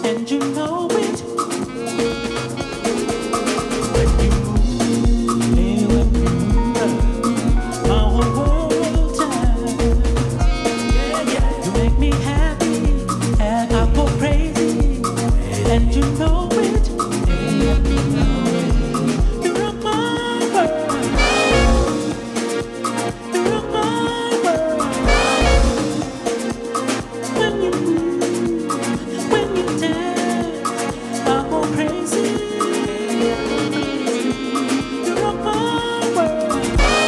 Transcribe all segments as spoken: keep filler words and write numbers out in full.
and you know it. When you move, hey, when you move, my whole world turns. Yeah, yeah. You make me happy, and I go crazy, and you know it. Hey, and you know it. You rock my world. You rock my world. When you move, when you dance, I go crazy. You rock my world.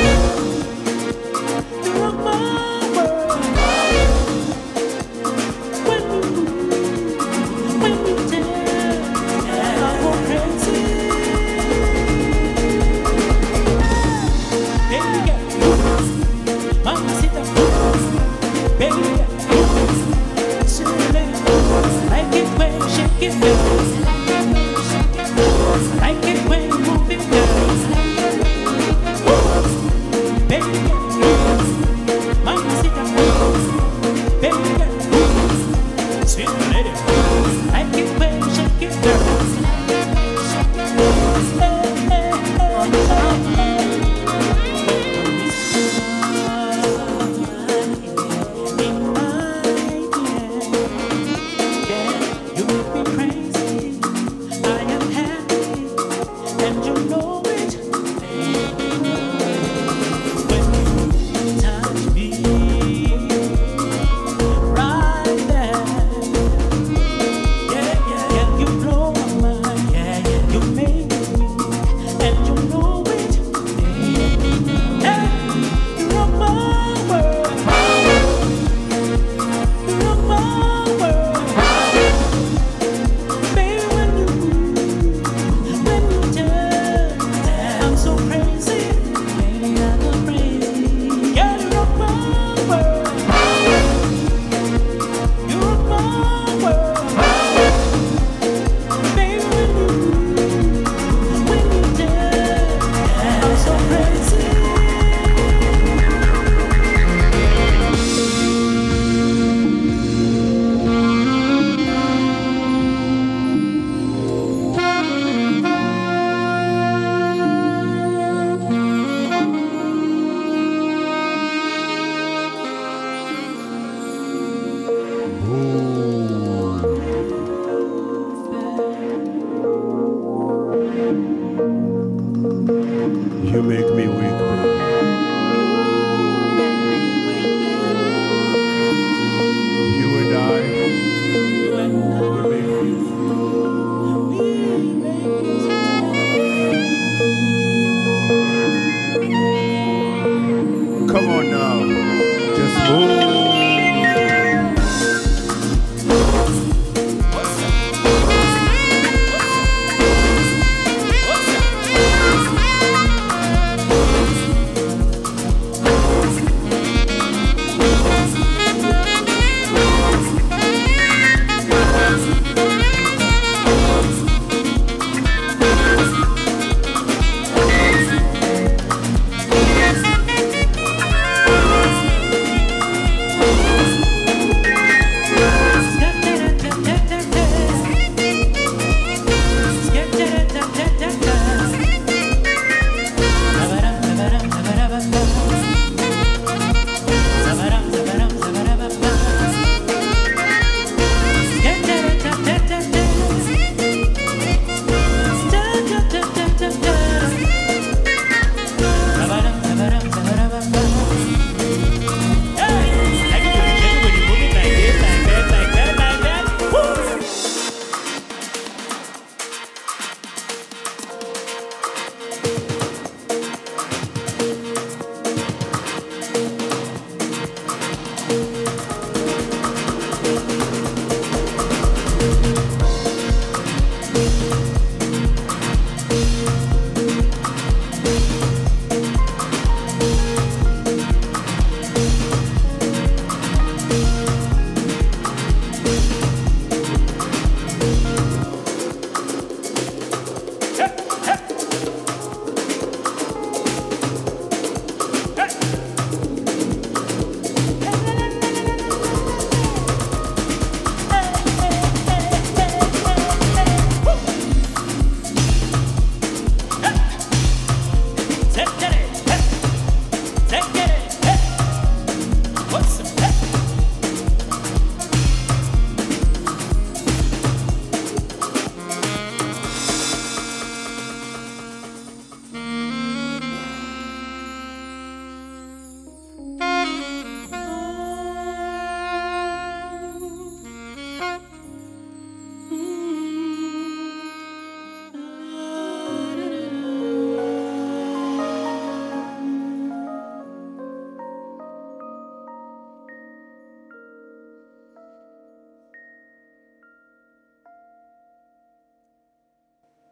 You rock my world. When you move, when you dance,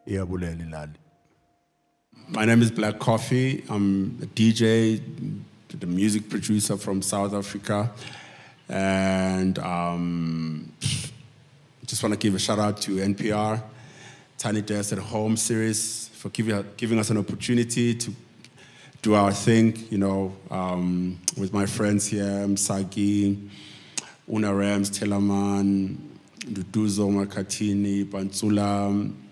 Iyabulela ilali. My name is Black Coffee. I'm a D J, the music producer from South Africa. And um, just want to give a shout out to N P R, Tiny Desk at Home series, for giving, giving us an opportunity to do our thing, you know, um, with my friends here, Msaki, Una Rams, Telaman, Duduzo, Makatini, Pantsula,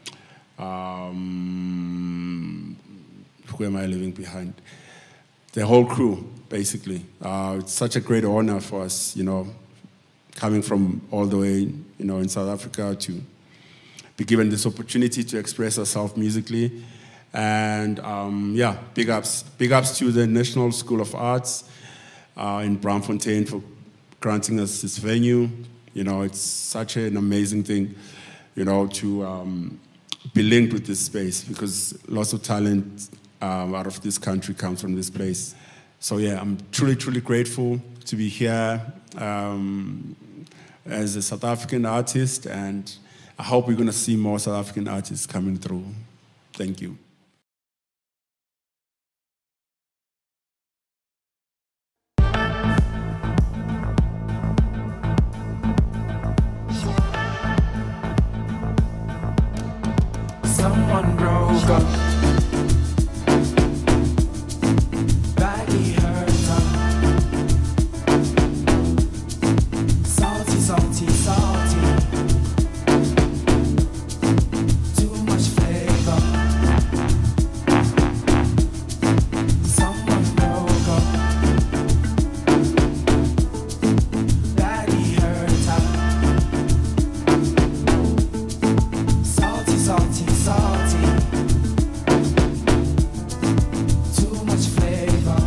um, who am I leaving behind? The whole crew, basically. Uh, it's such a great honor for us, you know, coming from all the way, you know, in South Africa to be given this opportunity to express ourselves musically. And um, yeah, big ups, big ups to the National School of Arts uh, in Braamfontein for granting us this venue. You know, it's such an amazing thing, you know, to um, be linked with this space, because lots of talent um, out of this country comes from this place. So yeah, I'm truly, truly grateful to be here um, as a South African artist, and I hope we're gonna see more South African artists coming through. Thank you. Someone broke up. Badly hurt up. Salty, salty, salty. Too much flavor. Someone broke up. Badly hurt up. Salty, salty, salty. Too much flavor.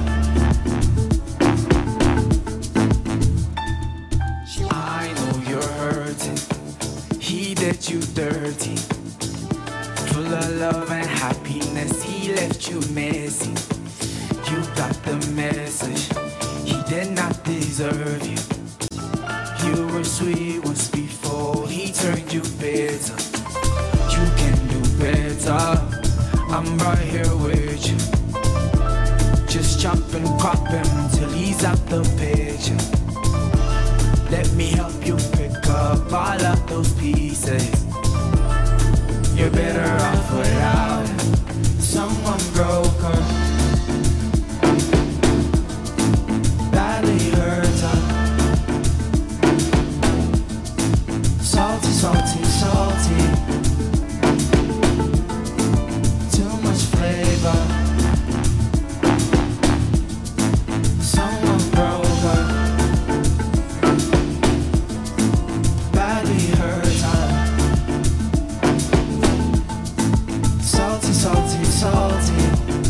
I know you're hurting. He did you dirty. Full of love and happiness, he left you messy. You got the message. He did not deserve you. You were sweet once before he turned you bitter. You can do better. I'm right here with you. Just chop and crop him till he's out the picture. Let me help you pick up all of those pieces. You're better off without him. Someone broke her. Badly hurt her. Salty, salty, salty. Too much flavor. Someone broke her. Badly hurt her. Salty, salty, salty.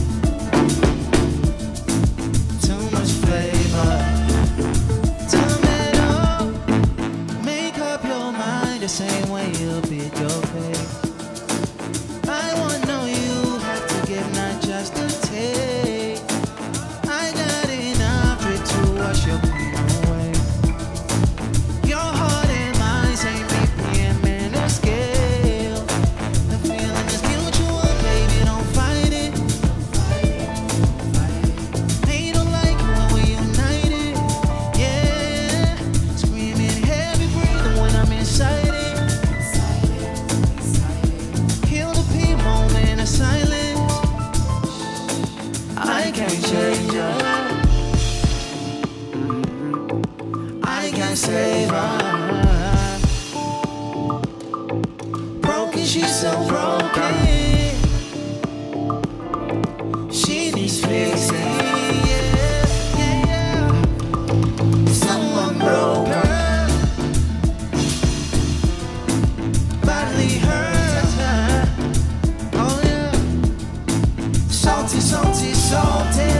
Too much flavor. Tomato. Make up your mind the same way you beat your face. I want to know you have to give, not just a take. I got enough drink to wash your pain away. Your heart and mind same B P M and a scale. The feeling is mutual, baby, don't fight it. They don't like it when we're united. Yeah, screaming heavy breathing when I'm inside it. Kill the P moment of silence. I can't change her. I can't save her. Broken, she's so broken. She needs fixing. Yeah, yeah, yeah. Someone broke her. Badly hurt her. Oh yeah. Salty, salty, salty.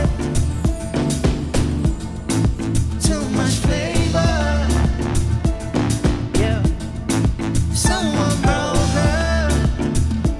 Too much flavor. Yeah. Someone broke her.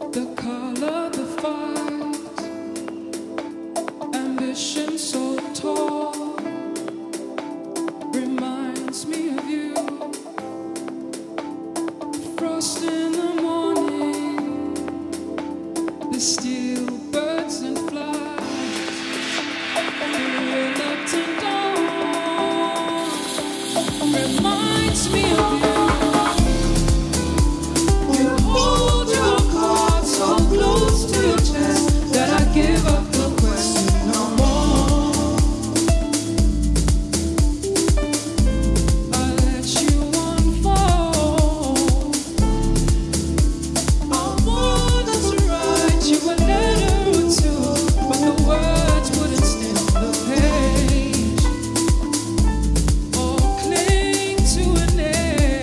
The color, the fight, ambition so tall reminds me of you. Frost in the morning, the steel birds and flies, the reluctant dawn reminds me of you. You hold your cards so close to your chest that I give up the question no more. I let you unfold. I wanted to write you a letter or two, but the words wouldn't stand the page or cling to an edge.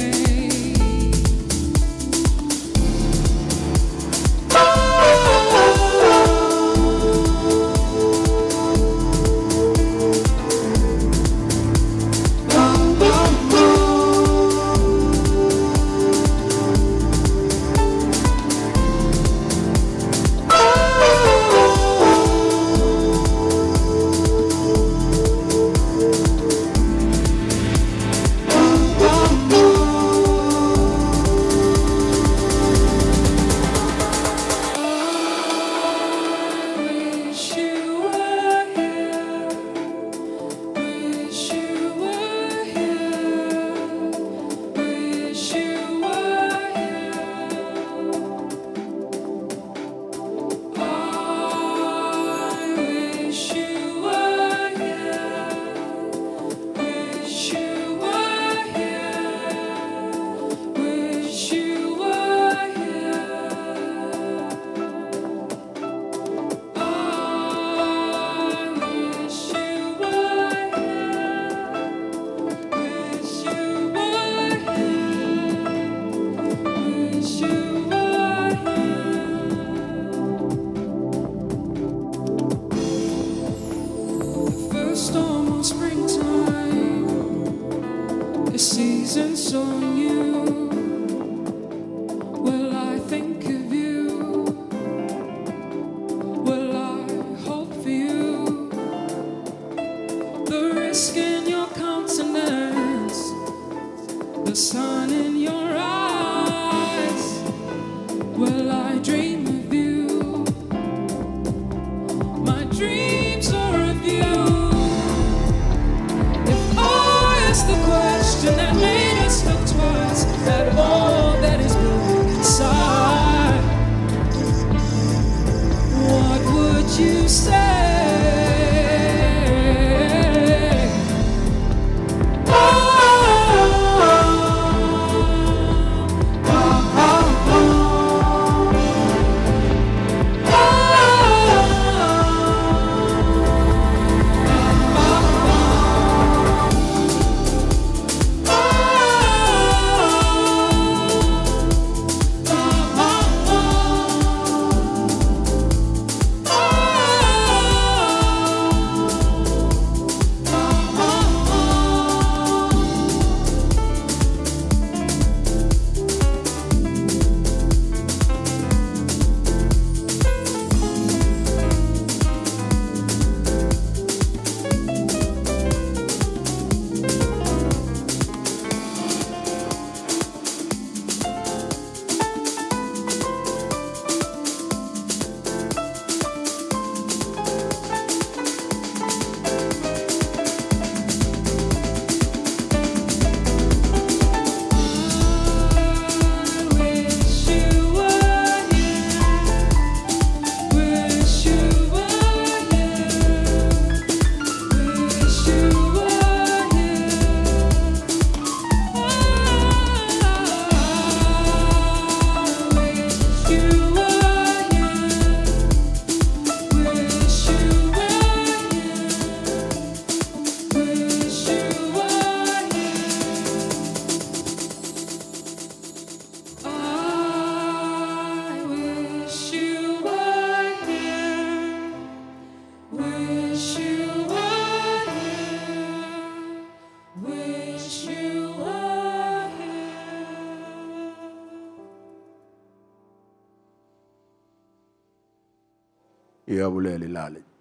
iyabulele ilale.